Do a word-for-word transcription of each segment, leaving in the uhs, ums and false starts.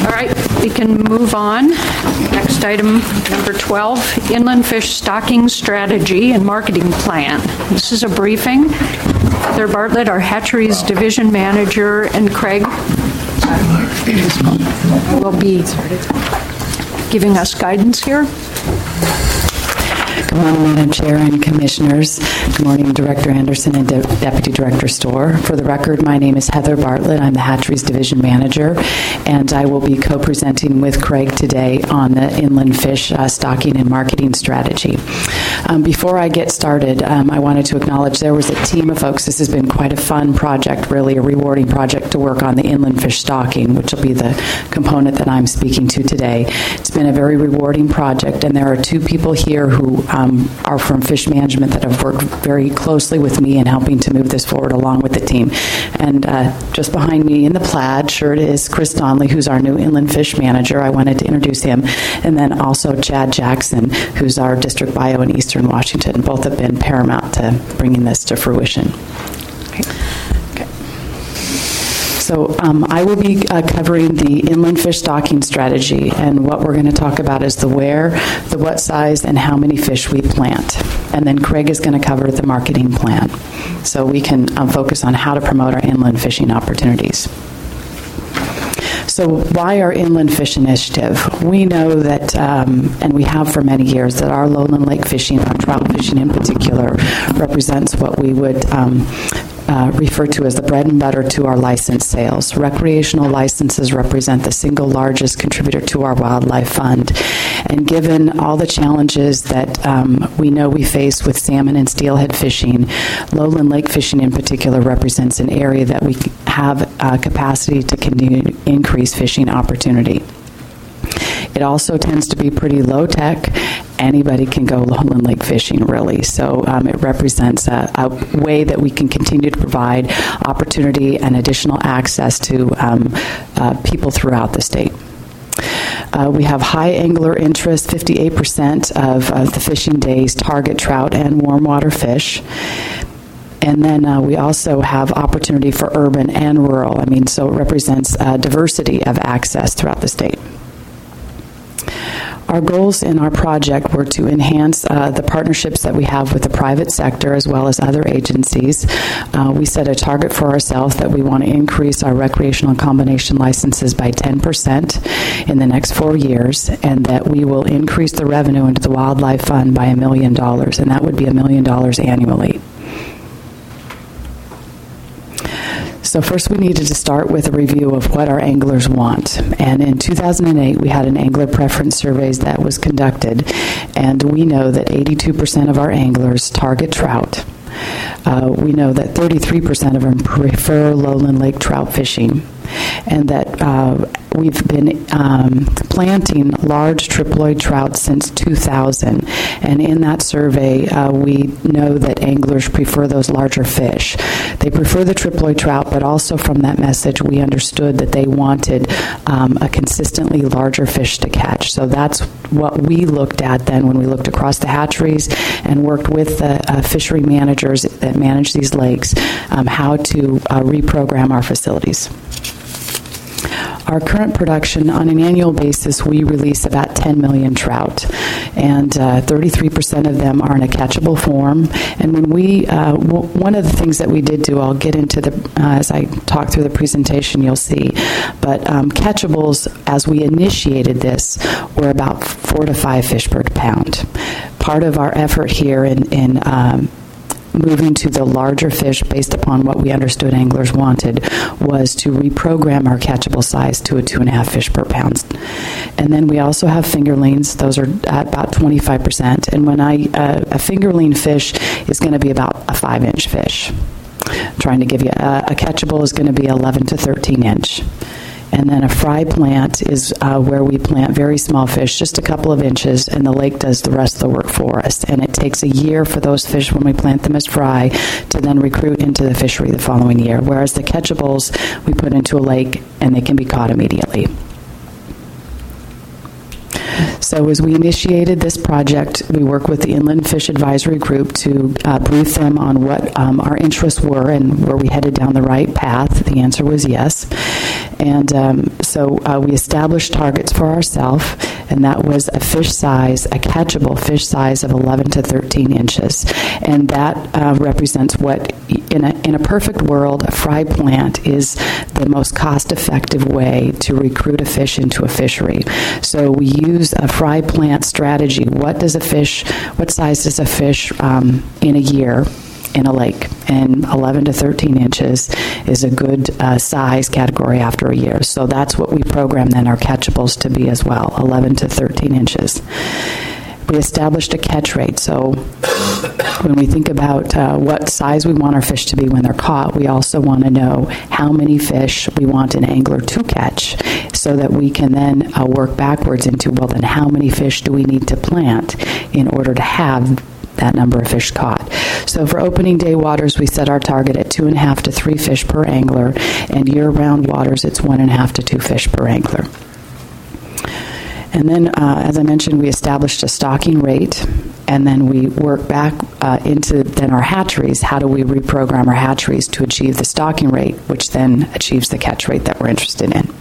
All right, we can move on. Next item, number twelve, Inland Fish Stocking Strategy and Marketing Plan. This is a briefing. Heather Bartlett, our Hatcheries Division Manager, and Craig will be giving us guidance here. Good morning, Madam Chair and Commissioners. Good morning, Director Anderson and De- Deputy Director Storr. For the record, my name is Heather Bartlett. I'm the Hatcheries Division Manager, and I will be co-presenting with Craig today on the inland fish uh, stocking and marketing strategy. Um, before I get started, um, I wanted to acknowledge there was a team of folks. This has been quite a fun project, really a rewarding project to work on the inland fish stocking, which will be the component that I'm speaking to today. It's been a very rewarding project, and there are two people here who Um, are from Fish Management that have worked very closely with me in helping to move this forward along with the team. And uh, just behind me in the plaid shirt is Chris Donnelly, who's our new Inland Fish Manager. I wanted to introduce him. And then also Chad Jackson, who's our District Bio in Eastern Washington. Both have been paramount to bringing this to fruition. Okay. Okay. So um, I will be uh, covering the inland fish stocking strategy, and what we're going to talk about is the where, the what size, and how many fish we plant. And then Craig is going to cover the marketing plan, so we can um, focus on how to promote our inland fishing opportunities. So why our Inland Fish Initiative? We know that, um, and we have for many years, that our lowland lake fishing, our trout fishing in particular, represents what we would um, Uh, refer to as the bread and butter to our license sales. Recreational licenses represent the single largest contributor to our wildlife fund. And given all the challenges that um, we know we face with salmon and steelhead fishing, lowland lake fishing in particular represents an area that we have uh, capacity to continue to increase fishing opportunity. It also tends to be pretty low-tech. Anybody can go lowland lake fishing, really. So um, it represents a, a way that we can continue to provide opportunity and additional access to um, uh, people throughout the state. Uh, we have high angler interest. fifty-eight percent of, of the fishing days target trout and warm water fish. And then uh, we also have opportunity for urban and rural. I mean, so it represents uh, diversity of access throughout the state. Our goals in our project were to enhance uh, the partnerships that we have with the private sector as well as other agencies. Uh, we set a target for ourselves that we want to increase our recreational combination licenses by ten percent in the next four years, and that we will increase the revenue into the Wildlife Fund by a million dollars, and that would be a million dollars annually. So first we needed to start with a review of what our anglers want. And in two thousand eight, we had an angler preference survey that was conducted, and we know that eighty-two percent of our anglers target trout. Uh, we know that thirty-three percent of them prefer lowland lake trout fishing, and that uh, we've been um, planting large triploid trout since two thousand. And in that survey, uh, we know that anglers prefer those larger fish. They prefer the triploid trout, but also from that message, we understood that they wanted um, a consistently larger fish to catch. So that's what we looked at then when we looked across the hatcheries and worked with the uh, fishery managers that manage these lakes, um, how to uh, reprogram our facilities. Our current production, on an annual basis, we release about ten million trout, and uh, thirty-three percent of them are in a catchable form. And when we, uh, w- one of the things that we did do, I'll get into the, uh, as I talk through the presentation, you'll see, but um, catchables, as we initiated this, were about four to five fish per pound. Part of our effort here in, in um, moving to the larger fish based upon what we understood anglers wanted was to reprogram our catchable size to a two and a half fish per pound. And then we also have fingerlings. Those are at about twenty-five percent. And when I, uh, a fingerling fish is going to be about a five inch fish. I'm trying to give you, a, a catchable is going to be eleven to thirteen inch. And then a fry plant is uh, where we plant very small fish, just a couple of inches, and the lake does the rest of the work for us. And it takes a year for those fish, when we plant them as fry, to then recruit into the fishery the following year. Whereas the catchables, we put into a lake, and they can be caught immediately. So as we initiated this project, we worked with the Inland Fish Advisory Group to uh, brief them on what um, our interests were and were we headed down the right path. The answer was yes. And um, so uh, we established targets for ourselves, and that was a fish size, a catchable fish size of eleven to thirteen inches. And that uh, represents what, in a, in a perfect world, a fry plant is the most cost-effective way to recruit a fish into a fishery. So we use a fry plant strategy. What does a fish, what size does a fish um, in a year in a lake? And eleven to thirteen inches is a good uh, size category after a year. So that's what we program then our catchables to be as well, eleven to thirteen inches. We established a catch rate. So when we think about uh, what size we want our fish to be when they're caught, we also want to know how many fish we want an angler to catch, so that we can then uh, work backwards into, well, then how many fish do we need to plant in order to have that number of fish caught. So for opening day waters, we set our target at two and a half to three fish per angler, and year-round waters, it's one and a half to two fish per angler. And then, uh, as I mentioned, we established a stocking rate, and then we work back uh, into then our hatcheries. How do we reprogram our hatcheries to achieve the stocking rate, which then achieves the catch rate that we're interested in?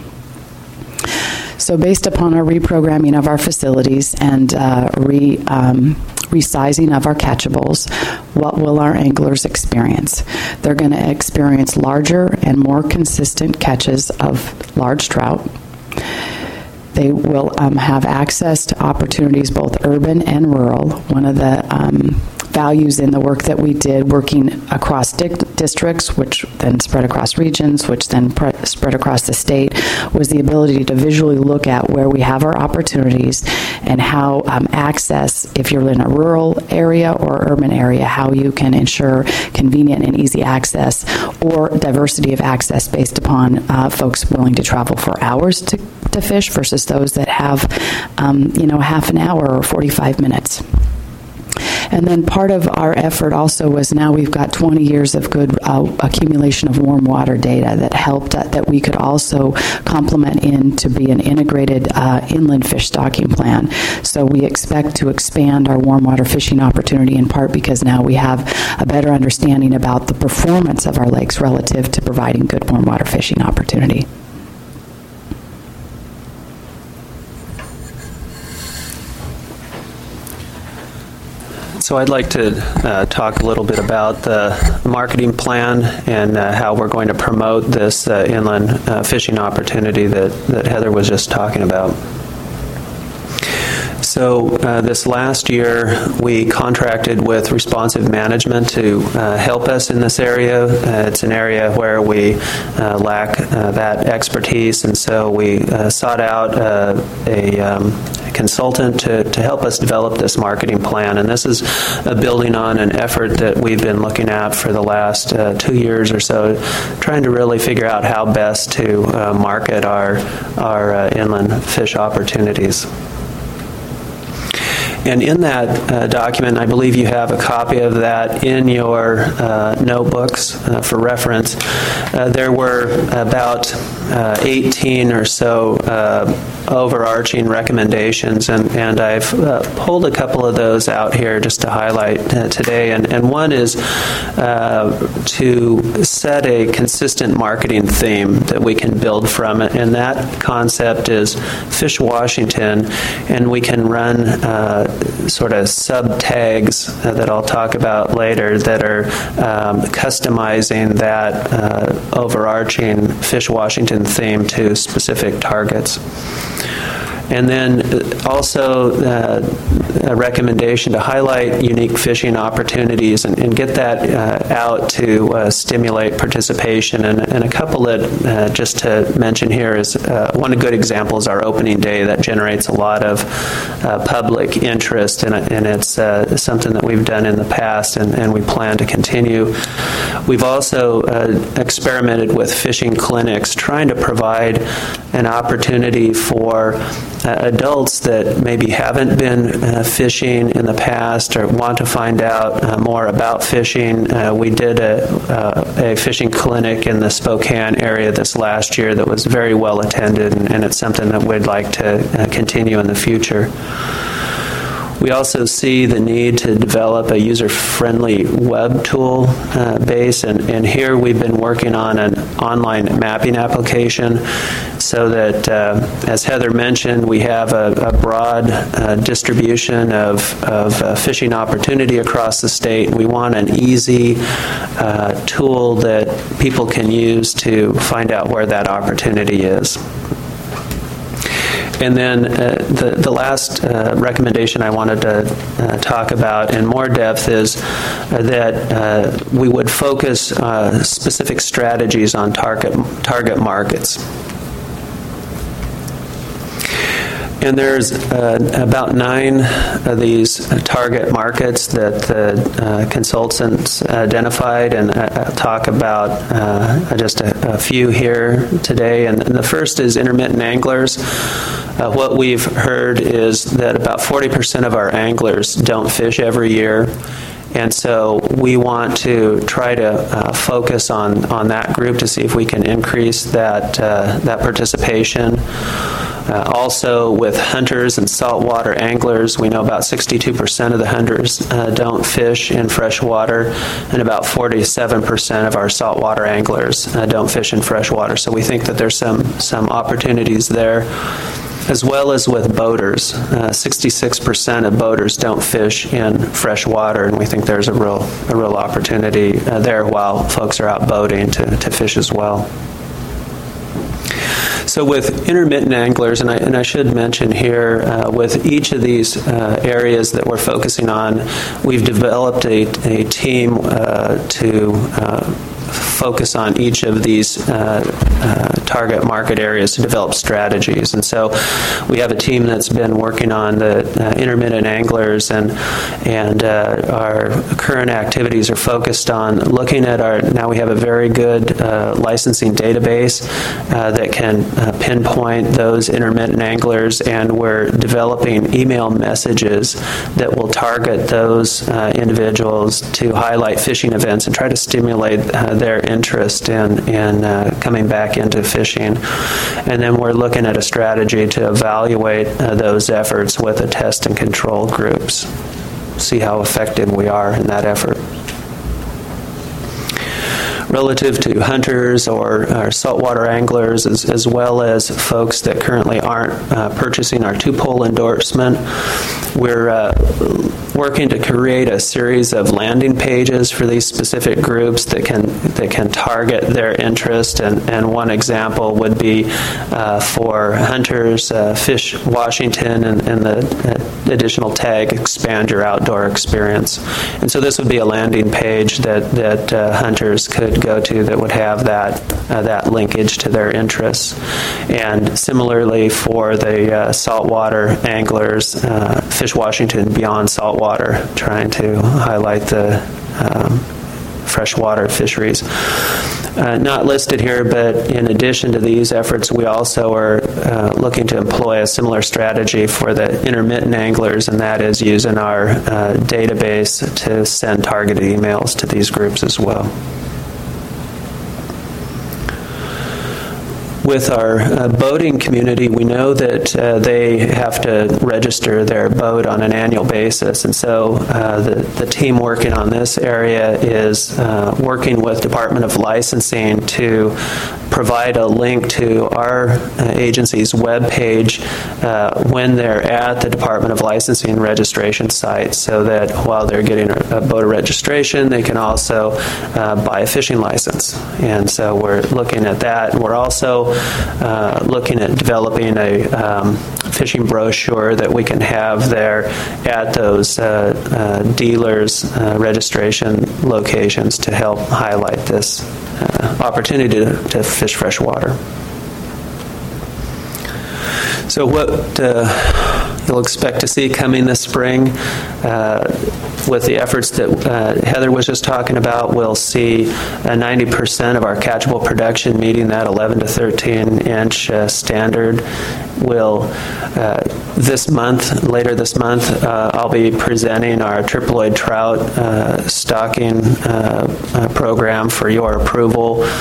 So based upon our reprogramming of our facilities and uh, re, um, resizing of our catchables, what will our anglers experience? They're going to experience larger and more consistent catches of large trout. They will um, have access to opportunities both urban and rural. One of the um, values in the work that we did working across di- districts, which then spread across regions, which then pre- spread across the state, was the ability to visually look at where we have our opportunities and how um, access, if you're in a rural area or urban area, how you can ensure convenient and easy access or diversity of access based upon uh, folks willing to travel for hours to, to fish versus those that have, um, you know, half an hour or forty-five minutes. And then part of our effort also was now we've got twenty years of good uh, accumulation of warm water data that helped uh, that we could also complement in to be an integrated uh, inland fish stocking plan. So we expect to expand our warm water fishing opportunity in part because now we have a better understanding about the performance of our lakes relative to providing good warm water fishing opportunity. So I'd like to uh, talk a little bit about the marketing plan and uh, how we're going to promote this uh, inland uh, fishing opportunity that, that Heather was just talking about. So uh, this last year, we contracted with Responsive Management to uh, help us in this area. Uh, it's an area where we uh, lack uh, that expertise, and so we uh, sought out uh, a um, consultant to, to help us develop this marketing plan. And this is uh, building on an effort that we've been looking at for the last uh, two years or so, trying to really figure out how best to uh, market our, our uh, inland fish opportunities. And in that uh, document, I believe you have a copy of that in your uh, notebooks uh, for reference. Uh, there were about uh, eighteen or so uh, overarching recommendations, and, and I've uh, pulled a couple of those out here just to highlight uh, today. And, and one is uh, to set a consistent marketing theme that we can build from it, and that concept is Fish Washington, and we can run uh, sort of sub-tags uh, that I'll talk about later that are um, customizing that uh, overarching Fish Washington theme to specific targets. And then also uh, a recommendation to highlight unique fishing opportunities and, and get that uh, out to uh, stimulate participation. And, and a couple that uh, just to mention here is uh, one good example is our opening day that generates a lot of uh, public interest, and, and it's uh, something that we've done in the past and, and we plan to continue. We've also uh, experimented with fishing clinics, trying to provide an opportunity for Uh, adults that maybe haven't been uh, fishing in the past or want to find out uh, more about fishing. Uh, we did a, uh, a fishing clinic in the Spokane area this last year that was very well attended, and, and it's something that we'd like to uh, continue in the future. We also see the need to develop a user-friendly web tool uh, base, and, and here we've been working on an online mapping application so that, uh, as Heather mentioned, we have a, a broad uh, distribution of, of uh, fishing opportunity across the state. We want an easy uh, tool that people can use to find out where that opportunity is. And then uh, the, the last uh, recommendation I wanted to uh, talk about in more depth is uh, that uh, we would focus uh, specific strategies on target, target markets. And there's uh, about nine of these uh, target markets that the uh, consultants identified, and I'll talk about uh, just a, a few here today. And, and the first is intermittent anglers. Uh, what we've heard is that about forty percent of our anglers don't fish every year. And so we want to try to uh, focus on, on that group to see if we can increase that, uh, that participation. Uh, also, with hunters and saltwater anglers, we know about sixty-two percent of the hunters uh, don't fish in fresh water, and about forty-seven percent of our saltwater anglers uh, don't fish in fresh water. So we think that there's some, some opportunities there. As well as with boaters. Uh, sixty-six percent of boaters don't fish in fresh water, and we think there's a real, a real opportunity uh, there while folks are out boating to, to fish as well. So with intermittent anglers, and I, and I should mention here, uh, with each of these uh, areas that we're focusing on, we've developed a, a team uh, to uh, focus on each of these uh, uh, target market areas to develop strategies. And so we have a team that's been working on the uh, intermittent anglers, and and uh, our current activities are focused on looking at our, now we have a very good uh, licensing database uh, that can uh, pinpoint those intermittent anglers, and we're developing email messages that will target those uh, individuals to highlight fishing events and try to stimulate uh, their interest in, in uh, coming back into fishing. And then we're looking at a strategy to evaluate uh, those efforts with the test and control groups, see how effective we are in that effort. Relative to hunters or, or saltwater anglers, as, as well as folks that currently aren't uh, purchasing our two-pole endorsement, we're uh, working to create a series of landing pages for these specific groups that can that can target their interest. And, and one example would be uh, for hunters, uh, Fish Washington, and, and the uh, additional tag, Expand Your Outdoor Experience. And so this would be a landing page that that uh, hunters could go to that would have that uh, that linkage to their interests. And similarly for the uh, saltwater anglers, uh, Fish Washington Beyond Saltwater, trying to highlight the um, freshwater fisheries. Uh, not listed here, but in addition to these efforts, we also are uh, looking to employ a similar strategy for the intermittent anglers, and that is using our uh, database to send targeted emails to these groups as well. With our uh, boating community, we know that uh, they have to register their boat on an annual basis, and so uh, the, the team working on this area is uh, working with Department of Licensing to provide a link to our uh, agency's webpage uh, when they're at the Department of Licensing registration site, so that while they're getting a, a boater registration, they can also uh, buy a fishing license. And so we're looking at that, and we're also Uh, looking at developing a um, fishing brochure that we can have there at those uh, uh, dealers' uh, registration locations to help highlight this uh, opportunity to, to fish freshwater. So what uh, you'll expect to see coming this spring uh, with the efforts that uh, Heather was just talking about, we'll see uh, ninety percent of our catchable production meeting that eleven to thirteen inch uh, standard. We'll, uh, this month, later this month, uh, I'll be presenting our triploid trout uh, stocking uh, uh, program for your approval.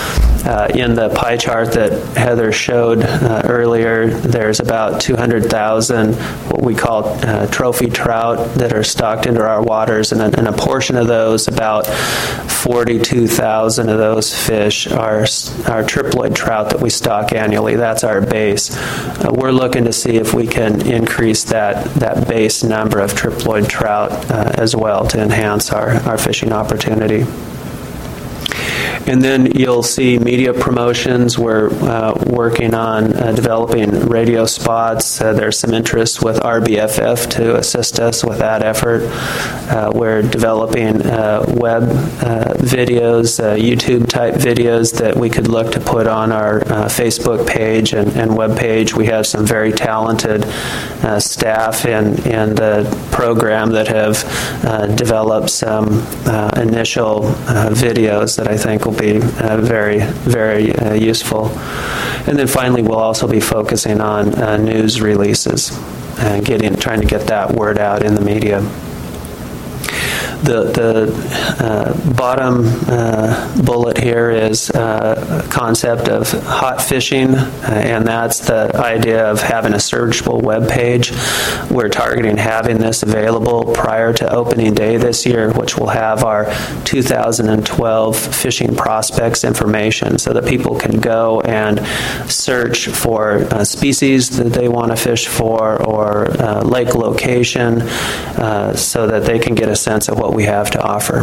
Uh, in the pie chart that Heather showed uh, earlier, there's about two hundred thousand what we call uh, trophy trout that are stocked into our waters, and a, and a portion of those, about forty-two thousand of those fish are, are triploid trout that we stock annually. That's our base. Uh, we're looking to see if we can increase that, that base number of triploid trout uh, as well to enhance our, our fishing opportunity. And then you'll see media promotions. We're uh, working on uh, developing radio spots. Uh, there's some interest with R B F F to assist us with that effort. Uh, we're developing uh, web uh, videos, uh, YouTube-type videos that we could look to put on our uh, Facebook page and, and web page. We have some very talented uh, staff in, in the program that have uh, developed some uh, initial uh, videos that I think will be uh, very, very uh, useful. And then finally, we'll also be focusing on uh, news releases and getting, trying to get that word out in the media. The, the uh, bottom uh, bullet here is uh, a concept of hot fishing, uh, and that's the idea of having a searchable web page. We're targeting having this available prior to opening day this year, which will have our two thousand twelve fishing prospects information so that people can go and search for uh, species that they want to fish for or uh, lake location uh, so that they can get a sense of what we have to offer.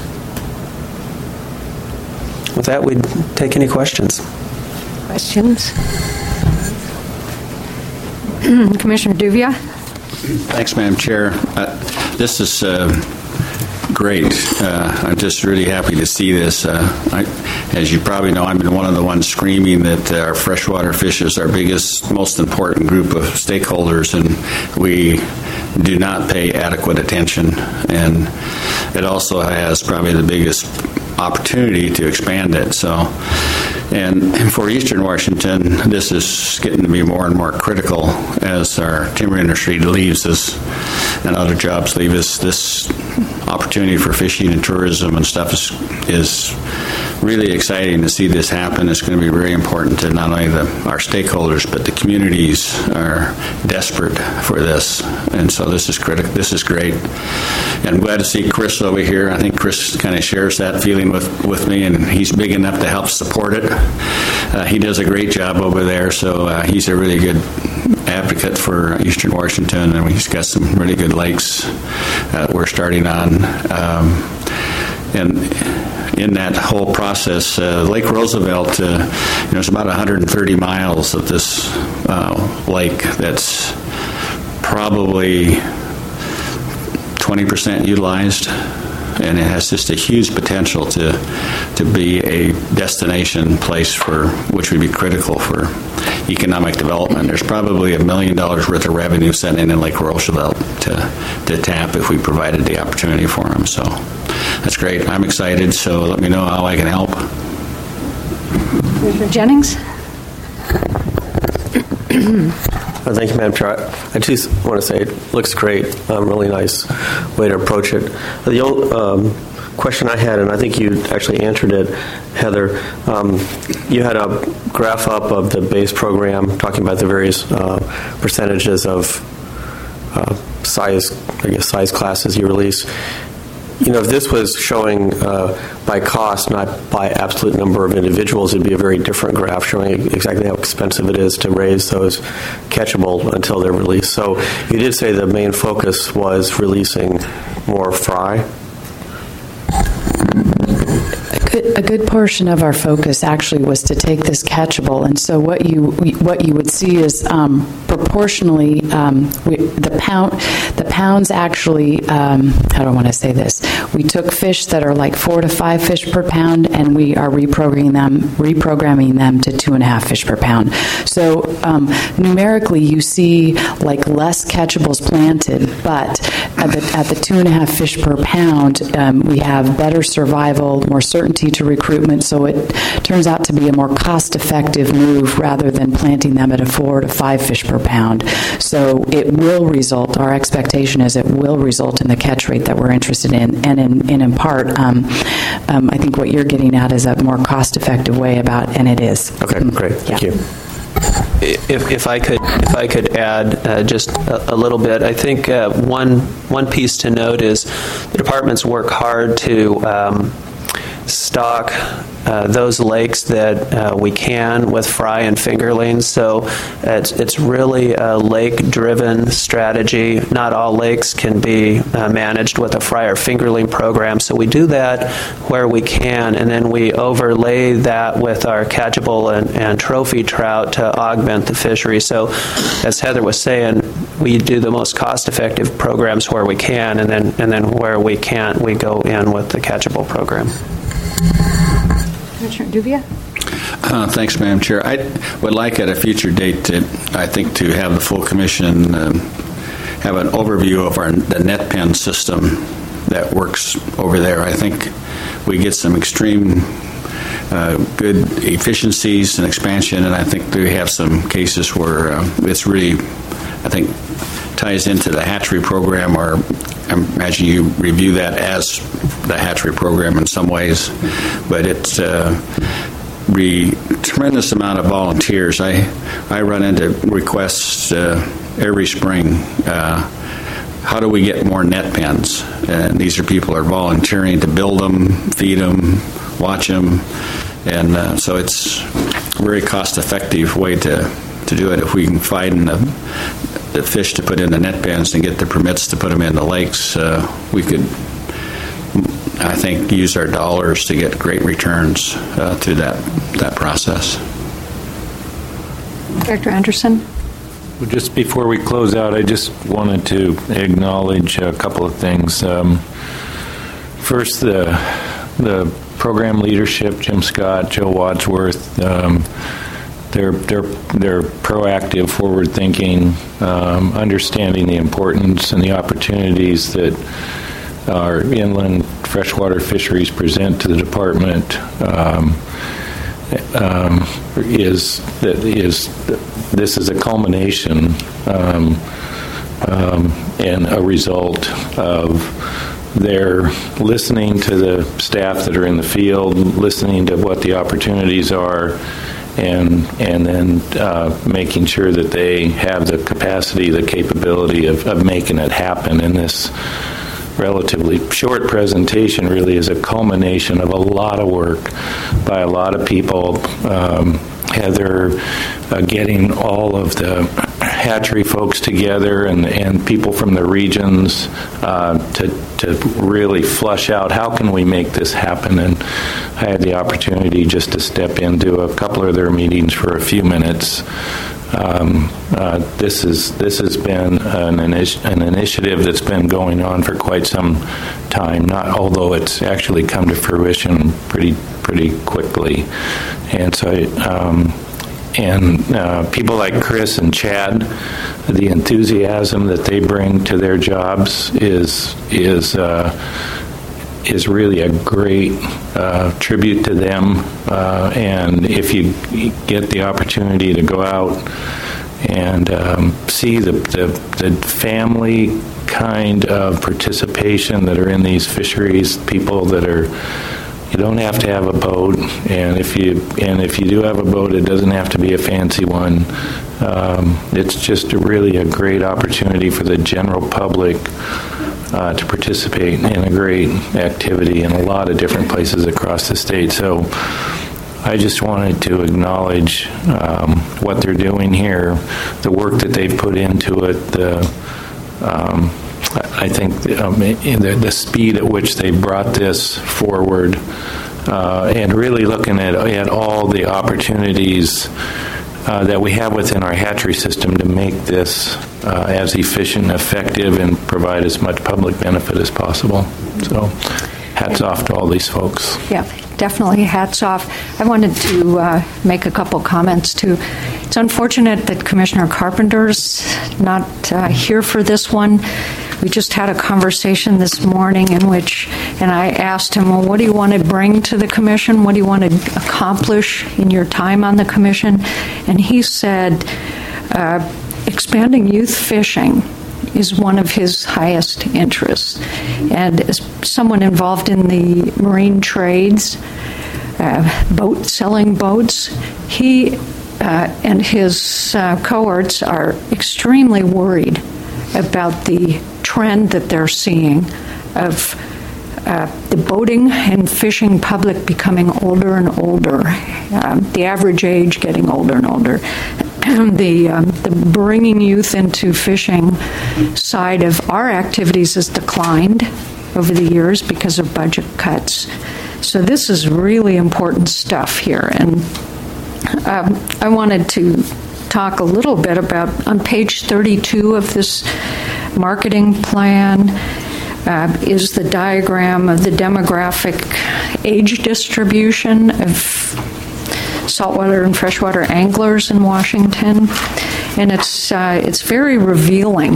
With that, we'd take any questions. Questions? Commissioner Duvia? Thanks, Madam Chair. Uh, this is uh, great. Uh, I'm just really happy to see this. Uh, I, as you probably know, I've been one of the ones screaming that uh, our freshwater fish is our biggest, most important group of stakeholders, and we do not pay adequate attention. And it also has probably the biggest opportunity to expand it. So, and for Eastern Washington, this is getting to be more and more critical as our timber industry leaves us and other jobs leave us. This opportunity for fishing and tourism and stuff is, is really exciting to see this happen. It's going to be very important to not only the, our stakeholders, but the communities are desperate for this. And so this is critical. This is great. And I'm glad to see Chris over here. I think Chris kind of shares that feeling with, with me, and he's big enough to help support it. Uh, he does a great job over there, so uh, he's a really good advocate for Eastern Washington, and he's got some really good lakes uh, we're starting on. Um, and in that whole process, uh, Lake Roosevelt, uh, you know, it's about one hundred thirty miles of this uh, lake that's probably twenty percent utilized, and it has just a huge potential to to be a destination place for which would be critical for economic development. There's probably a million dollars worth of revenue sent in in Lake Roosevelt to to tap if we provided the opportunity for them. So that's great. I'm excited. So let me know how I can help. Commissioner Jennings? Uh, thank you, Madam Chair. I just want to say it looks great. Um, really nice way to approach it. The only um, question I had, and I think you actually answered it, Heather, um, you had a graph up of the base program talking about the various uh, percentages of uh, size, I guess, size classes you release. You know, if this was showing uh, by cost, not by absolute number of individuals, it'd be a very different graph showing exactly how expensive it is to raise those catchable until they're released. So you did say the main focus was releasing more fry. A good, a good portion of our focus actually was to take this catchable, and so what you what you would see is um, proportionally um, we, the pound the pounds actually um, how do I want to say this? We took fish that are like four to five fish per pound, and we are reprogramming them reprogramming them to two and a half fish per pound. So um, numerically, you see like less catchables planted, but at the, at the two and a half fish per pound, um, we have better survival, more certainty to recruitment, so it turns out to be a more cost-effective move rather than planting them at a four to five fish per pound. pound. So it will result, our expectation is it will result in the catch rate that we're interested in. And in, and in part, um, um, I think what you're getting at is a more cost-effective way about, and it is. Okay, great. Thank Yeah. you. If, if I could, if I could add uh, just a, a little bit, I think uh, one one piece to note is the departments work hard to um, stock uh, those lakes that uh, we can with fry and fingerlings. So it's it's really a lake-driven strategy. Not all lakes can be uh, managed with a fry or fingerling program. So we do that where we can, and then we overlay that with our catchable and, and trophy trout to augment the fishery. So as Heather was saying, we do the most cost-effective programs where we can, and then and then where we can't, we go in with the catchable program. Commissioner Duvia? Uh, thanks, Madam Chair. I would like at a future date, to, I think, to have the full commission um, have an overview of our the net pen system that works over there. I think we get some extreme uh, good efficiencies and expansion, and I think we have some cases where uh, it's really, I think, ties into the hatchery program, or I imagine you review that as the hatchery program in some ways, but it's a uh, re- tremendous amount of volunteers. I, I run into requests uh, every spring. Uh, how do we get more net pens? And these are people who are volunteering to build them, feed them, watch them, and uh, so it's a very cost-effective way to, to do it if we can find the the fish to put in the net pens and get the permits to put them in the lakes. Uh, we could, I think, use our dollars to get great returns uh, through that that process. Director Anderson? Well, just before we close out, I just wanted to acknowledge a couple of things. Um, first, the the program leadership, Jim Scott, Joe Wadsworth. Um, They're they're they're proactive, forward-thinking, um, understanding the importance and the opportunities that our inland freshwater fisheries present to the department. Um, um, is that is this is a culmination um, um, and a result of their listening to the staff that are in the field, listening to what the opportunities are, and and then uh, making sure that they have the capacity, the capability of, of making it happen. And this relatively short presentation really is a culmination of a lot of work by a lot of people. Um, Heather uh, getting all of the hatchery folks together and, and people from the regions uh, to, to really flush out how can we make this happen. And I had the opportunity just to step into a couple of their meetings for a few minutes. Um, uh, this is this has been an, initi- an initiative that's been going on for quite some time. Not although it's actually come to fruition pretty pretty quickly, and so um, and uh, people like Chris and Chad, the enthusiasm that they bring to their jobs is is. Uh, is really a great uh, tribute to them. Uh, and if you get the opportunity to go out and um, see the, the, the family kind of participation that are in these fisheries, people that are, you don't have to have a boat, and if you and if you do have a boat, it doesn't have to be a fancy one. Um, it's just a really a great opportunity for the general public Uh, to participate in a great activity in a lot of different places across the state. So I just wanted to acknowledge um, what they're doing here, the work that they've put into it, the, um, I think um, the, the speed at which they brought this forward, uh, and really looking at, at all the opportunities Uh, that we have within our hatchery system to make this uh, as efficient and effective and provide as much public benefit as possible. So hats off to all these folks. Yeah, definitely hats off. I wanted to uh, make a couple comments, too. It's unfortunate that Commissioner Carpenter's not uh, here for this one. We just had a conversation this morning in which, and I asked him, well, what do you want to bring to the commission? What do you want to accomplish in your time on the commission? And he said, uh, expanding youth fishing is one of his highest interests. And as someone involved in the marine trades, uh, boat selling boats, he uh, and his uh, cohorts are extremely worried about the trend that they're seeing of uh, the boating and fishing public becoming older and older, um, the average age getting older and older. The, um, the bringing youth into fishing side of our activities has declined over the years because of budget cuts. So this is really important stuff here. And um, I wanted to talk a little bit about, on page thirty-two of this marketing plan, uh, is the diagram of the demographic age distribution of saltwater and freshwater anglers in Washington, and it's uh, it's very revealing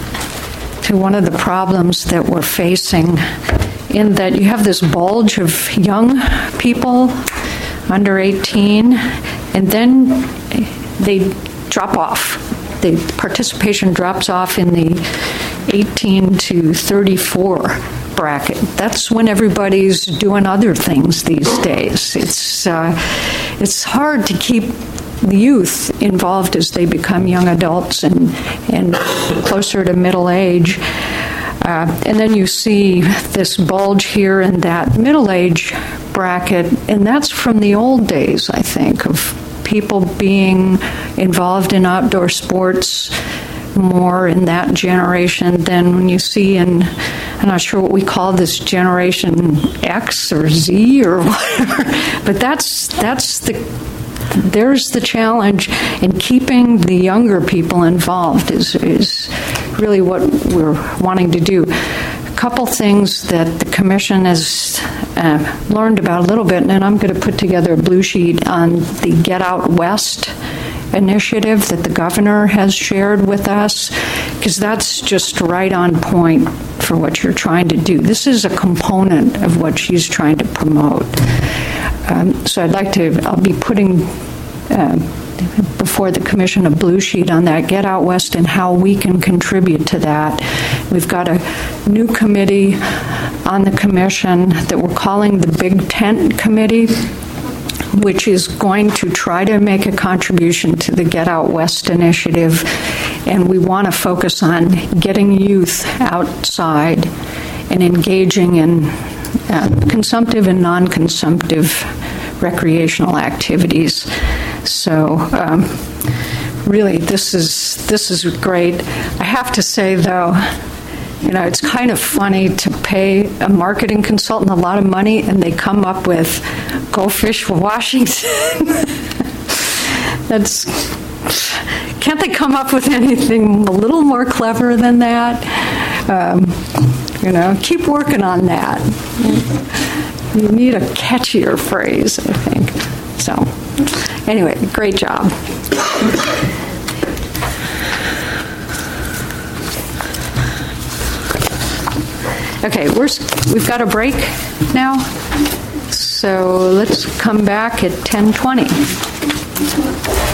to one of the problems that we're facing, in that you have this bulge of young people under eighteen, and then they drop off. The participation drops off in the eighteen to thirty-four bracket. That's when everybody's doing other things these days. It's uh, it's hard to keep the youth involved as they become young adults and and closer to middle age. Uh, and then you see this bulge here in that middle age bracket, and that's from the old days, I think, of people being involved in outdoor sports more in that generation than when you see in, I'm not sure what we call this, Generation X or Z or whatever, but that's that's the there's the challenge in keeping the younger people involved is is really what we're wanting to do. A couple things that the Commission has uh, learned about a little bit, and then I'm going to put together a blue sheet on the Get Out West initiative that the governor has shared with us, because that's just right on point for what you're trying to do. This is a component of what she's trying to promote. Um, so I'd like to, I'll be putting uh, before the Commission a blue sheet on that, Get Out West, and how we can contribute to that. We've got a new committee on the Commission that we're calling the Big Tent Committee, which is going to try to make a contribution to the Get Out West initiative. And we want to focus on getting youth outside and engaging in uh, consumptive and non-consumptive recreational activities. So um, really, this is this is great. I have to say, though, you know, it's kind of funny to pay a marketing consultant a lot of money and they come up with "Go Fish for Washington." That's, can't they come up with anything a little more clever than that? Um, you know, keep working on that. You need a catchier phrase, I think. So, anyway, great job. Okay, we're, we've got a break now, so let's come back at ten twenty.